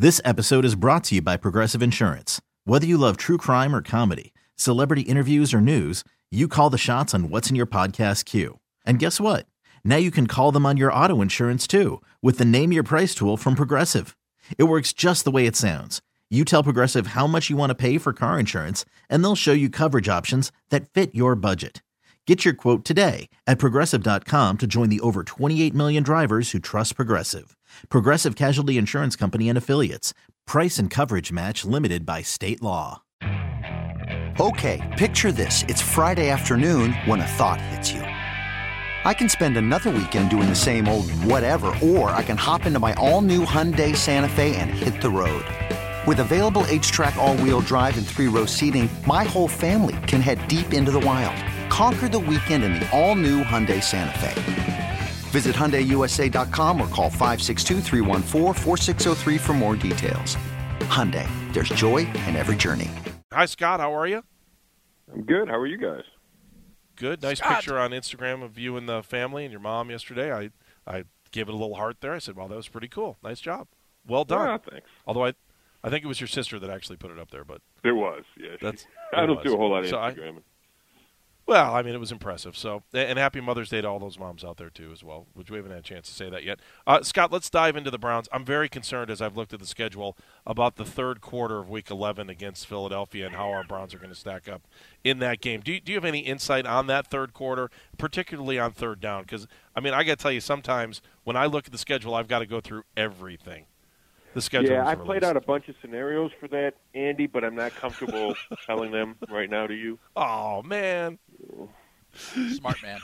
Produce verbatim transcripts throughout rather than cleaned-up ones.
This episode is brought to you by Progressive Insurance. Whether you love true crime or comedy, celebrity interviews or news, you call the shots on what's in your podcast queue. And guess what? Now you can call them on your auto insurance too with the Name Your Price tool from Progressive. It works just the way it sounds. You tell Progressive how much you want to pay for car insurance, and they'll show you coverage options that fit your budget. Get your quote today at Progressive dot com to join the over twenty-eight million drivers who trust Progressive. Progressive Casualty Insurance Company and Affiliates. Price and coverage match limited by state law. Okay, picture this. It's Friday afternoon when a thought hits you. I can spend another weekend doing the same old whatever, or I can hop into my all-new Hyundai Santa Fe and hit the road. With available H-Track all-wheel drive and three-row seating, my whole family can head deep into the wild. Conquer the weekend in the all-new Hyundai Santa Fe. Visit Hyundai U S A dot com or call five six two, three one four, four six zero three for more details. Hyundai, there's joy in every journey. Hi, Scott. How are you? I'm good. How are you guys? Good. Nice Scott. picture on Instagram of you and the family and your mom yesterday. I, I gave it a little heart there. I said, well, that was pretty cool. Nice job. Well done. Yeah, thanks. Although I, I think it was your sister that actually put it up there. But It was, yeah. That's, I don't was. do a whole lot of So I- Instagramming. Well, I mean, it was impressive. So, and happy Mother's Day to all those moms out there, too, as well, which we haven't had a chance to say that yet. Uh, Scott, let's dive into the Browns. I'm very concerned, as I've looked at the schedule, about the third quarter of Week eleven against Philadelphia and how our Browns are going to stack up in that game. Do you, do you have any insight on that third quarter, particularly on third down? Because, I mean, I got to tell you, sometimes when I look at the schedule, I've got to go through everything. The schedule Yeah, is I released. played out a bunch of scenarios for that, Andy, but I'm not comfortable telling them right now to you. Oh, man. Smart man.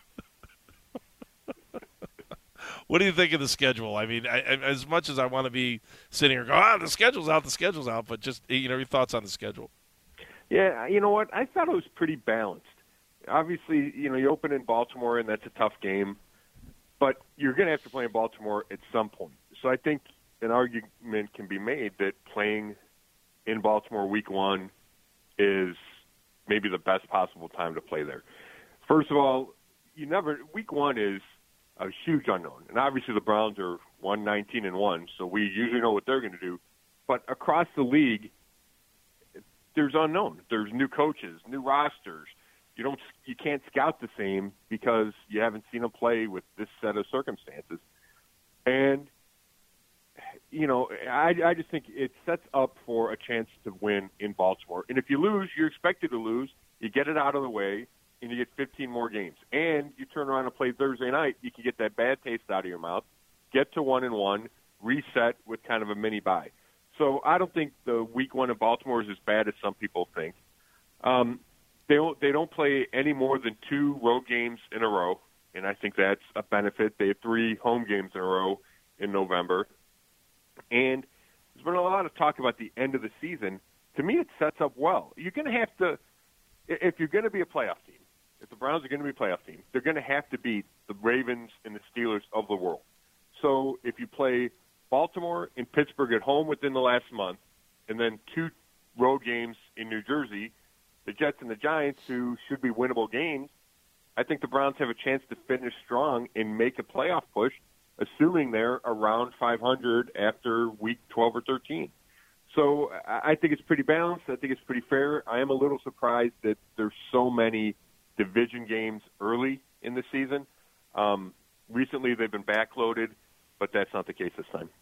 What do you think of the schedule? I mean, I, I, as much as I want to be sitting here going, ah, the schedule's out, the schedule's out, but just, you know, your thoughts on the schedule. Yeah, you know what? I thought it was pretty balanced. Obviously, you know, you open in Baltimore, and that's a tough game, but you're going to have to play in Baltimore at some point. So I think an argument can be made that playing in Baltimore week one is maybe the best possible time to play there. First of all, you never week one is a huge unknown, and obviously the Browns are one nineteen and one, so we usually know what they're going to do. But across the league, there's unknown. There's new coaches, new rosters. You don't, you can't scout the same because you haven't seen them play with this set of circumstances. And you know, I, I just think it sets up for a chance to win in Baltimore. And if you lose, you're expected to lose. You get it out of the way, and you get fifteen more games. And you turn around and play Thursday night, you can get that bad taste out of your mouth, get to one and one, reset with kind of a mini bye. So I don't think the week one in Baltimore is as bad as some people think. Um, they don't they don't play any more than two road games in a row, and I think that's a benefit. They have three home games in a row in November. And there's been a lot of talk about the end of the season. To me, it sets up well. You're going to have to, if you're going to be a playoff team, if the Browns are going to be a playoff team, they're going to have to beat the Ravens and the Steelers of the world. So if you play Baltimore and Pittsburgh at home within the last month, and then two road games in New Jersey, the Jets and the Giants, who should be winnable games, I think the Browns have a chance to finish strong and make a playoff push, assuming they're around five hundred after week twelve or thirteen. So I think it's pretty balanced. I think it's pretty fair. I am a little surprised that there's so many division games early in the season. Um, recently they've been backloaded, but that's not the case this time.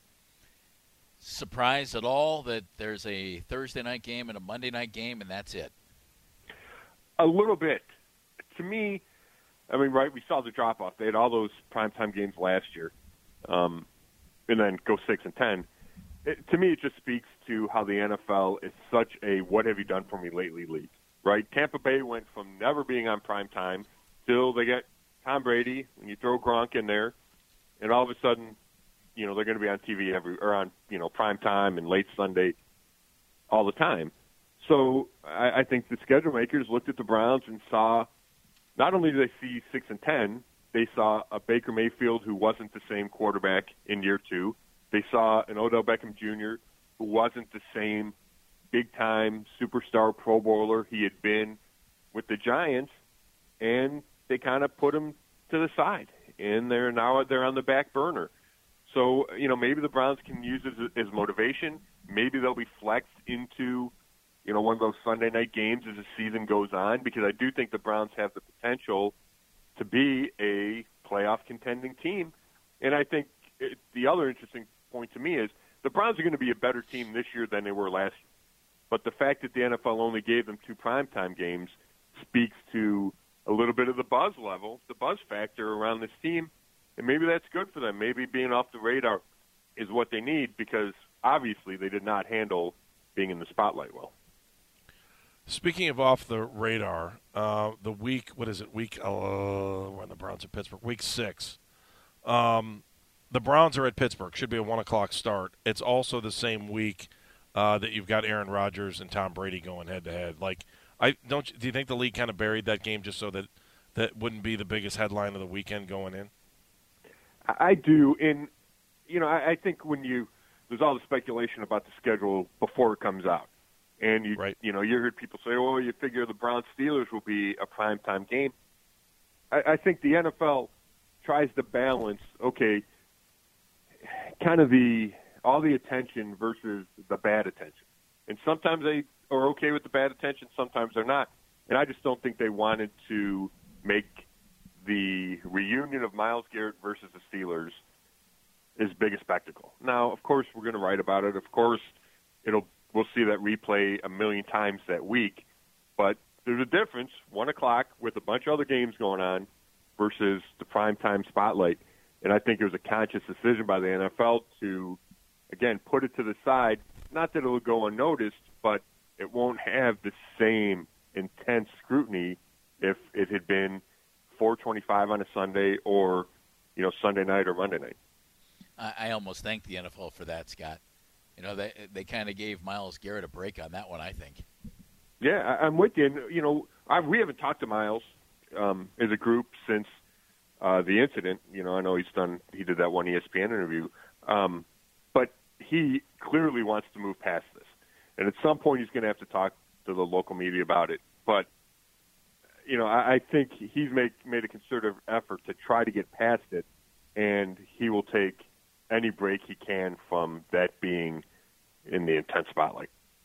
Surprised at all that there's a Thursday night game and a Monday night game, and that's it? A little bit. To me, I mean, right, we saw the drop-off. They had all those primetime games last year, um, and then go six and ten. It, to me, it just speaks to how the N F L is such a what-have-you-done-for-me-lately league, right? Tampa Bay went from never being on primetime till they get Tom Brady, and you throw Gronk in there, and all of a sudden, you know, they're going to be on T V every or on, you know, primetime and late Sunday all the time. So I, I think the schedule makers looked at the Browns and saw – not only did they see six and ten, they saw a Baker Mayfield who wasn't the same quarterback in year two. They saw an Odell Beckham Junior who wasn't the same big-time superstar Pro Bowler he had been with the Giants, and they kind of put him to the side, and they're now they're on the back burner. So, you know, maybe the Browns can use it as, as motivation. Maybe they'll be flexed into, you know, one of those Sunday night games as the season goes on, because I do think the Browns have the potential to be a playoff contending team. And I think it, the other interesting point to me is the Browns are going to be a better team this year than they were last year. But the fact that the N F L only gave them two primetime games speaks to a little bit of the buzz level, the buzz factor around this team. And maybe that's good for them. Maybe being off the radar is what they need, because obviously they did not handle being in the spotlight well. Speaking of off the radar, uh, the week, what is it, week, uh, when the Browns at Pittsburgh, week six. Um, the Browns are at Pittsburgh. Should be a one o'clock start. It's also the same week uh, that you've got Aaron Rodgers and Tom Brady going head-to-head. Like, I don't. Do you think the league kind of buried that game just so that that wouldn't be the biggest headline of the weekend going in? I do, and you know, I, I think when you there's all the speculation about the schedule before it comes out, and you right. you know you heard people say, "Oh, you figure the Browns Steelers will be a primetime game." I, I think the N F L tries to balance, okay, kind of the all the attention versus the bad attention, and sometimes they are okay with the bad attention, sometimes they're not, and I just don't think they wanted to make the reunion of Myles Garrett versus the Steelers is big a spectacle. Now, of course, we're going to write about it. Of course, it'll we'll see that replay a million times that week. But there's a difference, one o'clock with a bunch of other games going on versus the primetime spotlight. And I think it was a conscious decision by the N F L to, again, put it to the side. Not that it'll go unnoticed, but it won't have the same intense scrutiny if it had been four twenty-five on a Sunday or, you know, Sunday night or Monday night. I, I almost thank the N F L for that, Scott. You know, they they kind of gave Myles Garrett a break on that one, I think. Yeah, I, I'm with you. And, you know, I, we haven't talked to Myles um, as a group since uh, the incident. You know, I know he's done, he did that one E S P N interview. Um, but he clearly wants to move past this. And at some point he's going to have to talk to the local media about it. But you know, I, I think he's made made a concerted effort to try to get past it, and he will take any break he can from that being in the intense spotlight.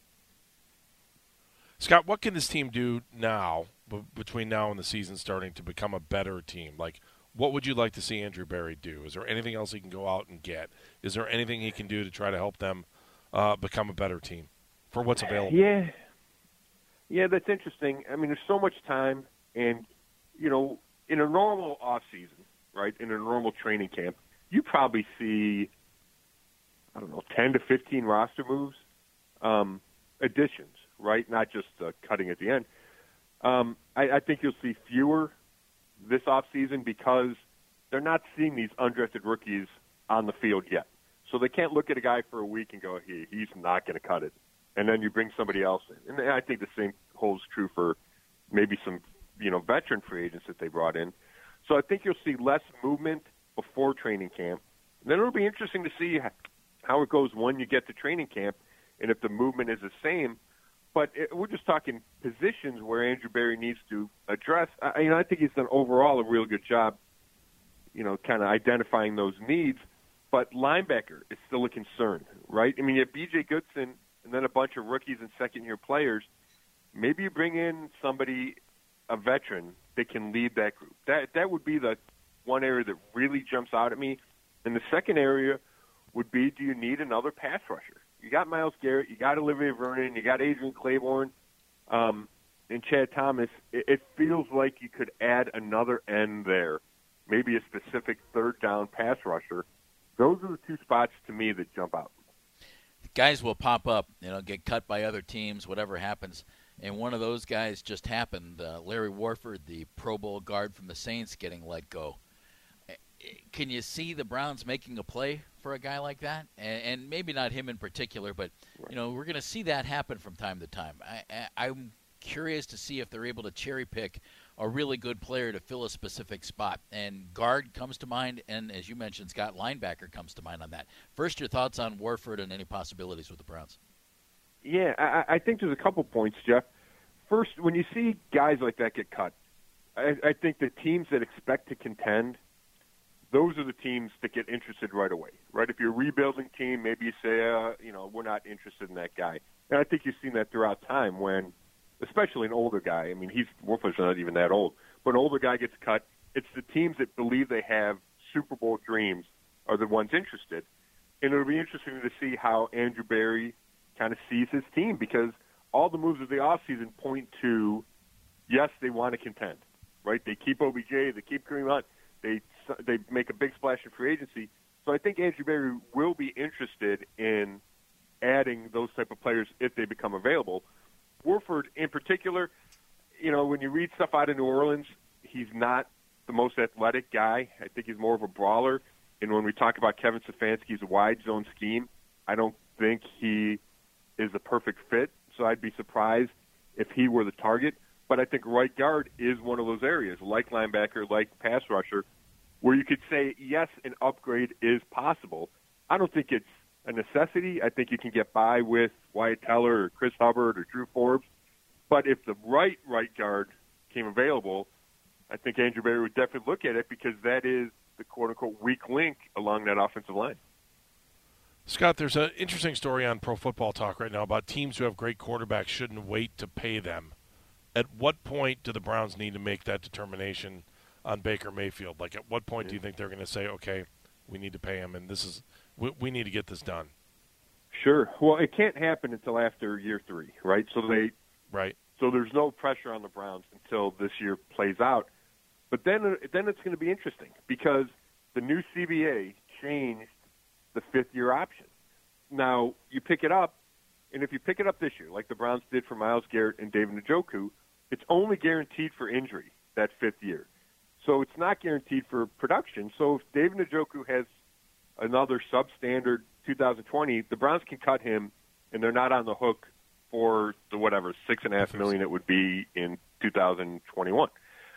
Scott, what can this team do now, b- between now and the season starting, to become a better team? Like, what would you like to see Andrew Berry do? Is there anything else he can go out and get? Is there anything he can do to try to help them uh, become a better team for what's available? Yeah. Yeah, that's interesting. I mean, there's so much time, and, you know, in a normal off season, right, in a normal training camp, you probably see, I don't know, ten to fifteen roster moves, um, additions, right, not just uh, cutting at the end. Um, I, I think you'll see fewer this off season because they're not seeing these undrafted rookies on the field yet. So they can't look at a guy for a week and go, hey, he's not going to cut it. And then you bring somebody else in. And I think the same holds true for maybe some, you know, veteran free agents that they brought in. So I think you'll see less movement before training camp. And then it'll be interesting to see how it goes when you get to training camp and if the movement is the same. But it, we're just talking positions where Andrew Berry needs to address. I, you know, I think he's done overall a real good job, you know, kind of identifying those needs. But linebacker is still a concern, right? I mean, you have B J Goodson and then a bunch of rookies and second-year players. Maybe you bring in somebody, a veteran, that can lead that group. That that would be the one area that really jumps out at me. And the second area would be, do you need another pass rusher? You got Myles Garrett, you got Olivier Vernon, you got Adrian Claiborne, um, and Chad Thomas. It, it feels like you could add another end there, maybe a specific third-down pass rusher. Those are the two spots to me that jump out. Guys will pop up, you know, get cut by other teams, whatever happens. And one of those guys just happened. Uh, Larry Warford, the Pro Bowl guard from the Saints, getting let go. Can you see the Browns making a play for a guy like that? And, and maybe not him in particular, but, you know, we're going to see that happen from time to time. I, I, I'm curious to see if they're able to cherry pick a really good player to fill a specific spot. And guard comes to mind, and as you mentioned, Scott, linebacker comes to mind on that. First, your thoughts on Warford and any possibilities with the Browns? Yeah, I, I think there's a couple points, Jeff. First, when you see guys like that get cut, I, I think the teams that expect to contend those are the teams that get interested right away, right? If you're a rebuilding team, maybe you say, uh, you know, we're not interested in that guy. And I think you've seen that throughout time when, especially an older guy, I mean, he's Wolford's not even that old, but an older guy gets cut, it's the teams that believe they have Super Bowl dreams are the ones interested. And it'll be interesting to see how Andrew Berry kind of sees his team, because all the moves of the offseason point to, yes, they want to contend, right? They keep O B J, they keep Kareem Hunt, they they make a big splash in free agency. So I think Andrew Berry will be interested in adding those type of players if they become available. Wolford, in particular, you know, when you read stuff out of New Orleans, he's not the most athletic guy. I think he's more of a brawler. And when we talk about Kevin Stefanski's wide zone scheme, I don't think he is a perfect fit. So I'd be surprised if he were the target. But I think right guard is one of those areas, like linebacker, like pass rusher, where you could say, yes, an upgrade is possible. I don't think it's a necessity. I think you can get by with Wyatt Teller or Chris Hubbard or Drew Forbes. But if the right right guard came available, I think Andrew Berry would definitely look at it, because that is the quote-unquote weak link along that offensive line. Scott, there's an interesting story on Pro Football Talk right now about teams who have great quarterbacks shouldn't wait to pay them. At what point do the Browns need to make that determination on Baker Mayfield? Like, at what point do you think they're going to say, okay, we need to pay him, and this is we, we need to get this done? Sure. Well, it can't happen until after year three, right? So they right. So there's no pressure on the Browns until this year plays out. But then then it's going to be interesting, because the new C B A changed the fifth-year option. Now, you pick it up, and if you pick it up this year, like the Browns did for Myles Garrett and David Njoku, it's only guaranteed for injury that fifth year. So it's not guaranteed for production. So if David Njoku has another substandard two thousand twenty, the Browns can cut him, and they're not on the hook for the whatever six and a half million it would be in two thousand twenty-one.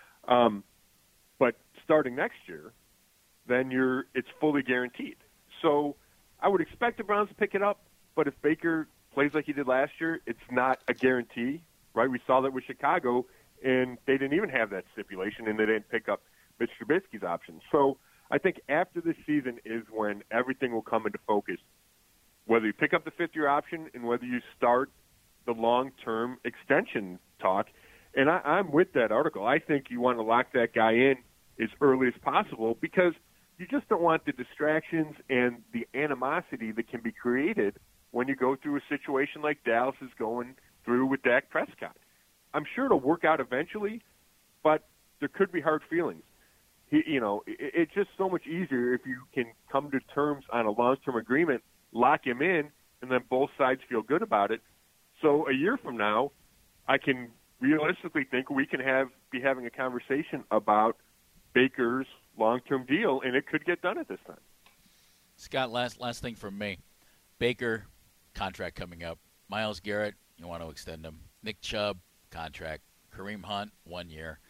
Um, but starting next year, then you're it's fully guaranteed. So I would expect the Browns to pick it up, but if Baker plays like he did last year, it's not a guarantee, right? We saw that with Chicago, and they didn't even have that stipulation, and they didn't pick up Mitch Trubisky's option. So I think after this season is when everything will come into focus, whether you pick up the fifth-year option and whether you start the long-term extension talk. And I, I'm with that article. I think you want to lock that guy in as early as possible, because you just don't want the distractions and the animosity that can be created when you go through a situation like Dallas is going through with Dak Prescott. I'm sure it'll work out eventually, but there could be hard feelings. He, you know, it, it's just so much easier if you can come to terms on a long-term agreement, lock him in, and then both sides feel good about it. So a year from now, I can realistically think we can have be having a conversation about Baker's long-term deal, and it could get done at this time. Scott, last last thing from me. Baker, contract coming up. Myles Garrett, you want to extend him. Nick Chubb, contract. Kareem Hunt, one year.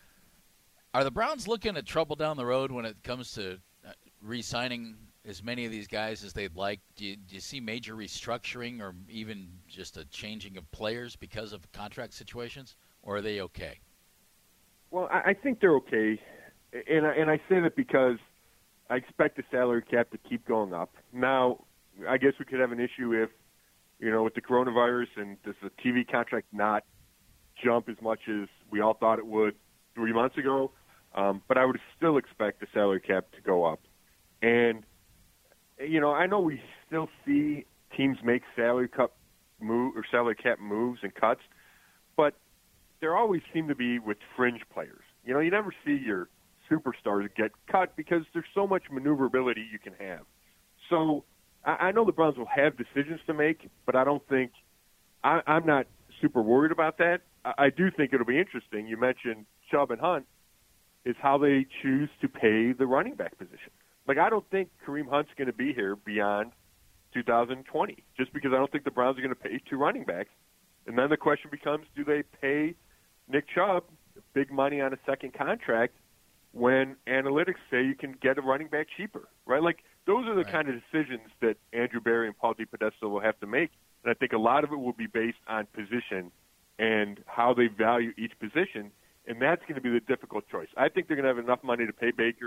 Are the Browns looking at trouble down the road when it comes to re-signing as many of these guys as they'd like? Do you, do you see major restructuring or even just a changing of players because of contract situations, or are they okay? Well, I, I think they're okay, and I, and I say that because I expect the salary cap to keep going up. Now, I guess we could have an issue if, you know, with the coronavirus and does the T V contract not jump as much as we all thought it would three months ago. Um, but I would still expect the salary cap to go up. And, you know, I know we still see teams make salary cap move or salary cap moves and cuts, but there always seem to be with fringe players. You know, you never see your superstars get cut because there's so much maneuverability you can have. So I, I know the Browns will have decisions to make, but I don't think I, I'm not super worried about that. I, I do think it'll be interesting. You mentioned Chubb and Hunt is how they choose to pay the running back position. Like, I don't think Kareem Hunt's going to be here beyond two thousand twenty, just because I don't think the Browns are going to pay two running backs. And then the question becomes, do they pay Nick Chubb big money on a second contract when analytics say you can get a running back cheaper, right? Like, those are the right. kind of decisions that Andrew Berry and Paul DePodesta will have to make. And I think a lot of it will be based on position and how they value each position. And that's going to be the difficult choice. I think they're going to have enough money to pay Baker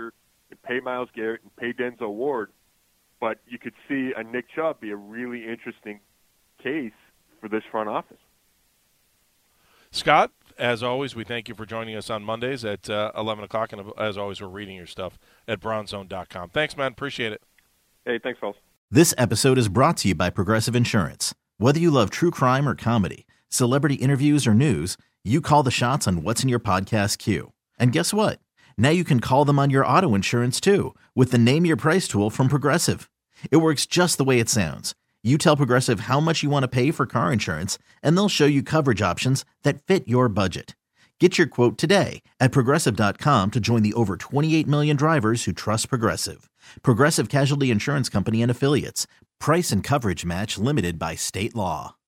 and pay Myles Garrett and pay Denzel Ward, but you could see a Nick Chubb be a really interesting case for this front office. Scott, as always, we thank you for joining us on Mondays at uh, eleven o'clock, and as always, we're reading your stuff at brown zone dot com. Thanks, man. Appreciate it. Hey, thanks, fellas. This episode is brought to you by Progressive Insurance. Whether you love true crime or comedy, celebrity interviews or news, you call the shots on what's in your podcast queue. And guess what? Now you can call them on your auto insurance too with the Name Your Price tool from Progressive. It works just the way it sounds. You tell Progressive how much you want to pay for car insurance, and they'll show you coverage options that fit your budget. Get your quote today at Progressive dot com to join the over twenty-eight million drivers who trust Progressive. Progressive Casualty Insurance Company and Affiliates. Price and coverage match limited by state law.